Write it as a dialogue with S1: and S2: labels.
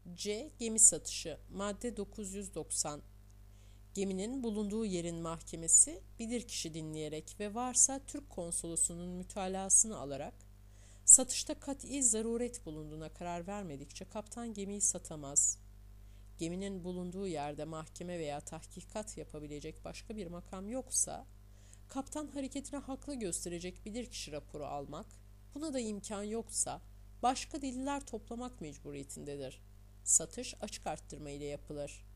S1: C. Gemi satışı. Madde 990. Geminin bulunduğu yerin mahkemesi bilirkişi dinleyerek ve varsa Türk konsolosunun mütalasını alarak satışta kat'i zaruret bulunduğuna karar vermedikçe kaptan gemiyi satamaz. Geminin bulunduğu yerde mahkeme veya tahkikat yapabilecek başka bir makam yoksa, kaptan hareketine haklı gösterecek bilirkişi raporu almak, buna da imkan yoksa başka deliller toplamak mecburiyetindedir. Satış açık arttırma ile yapılır.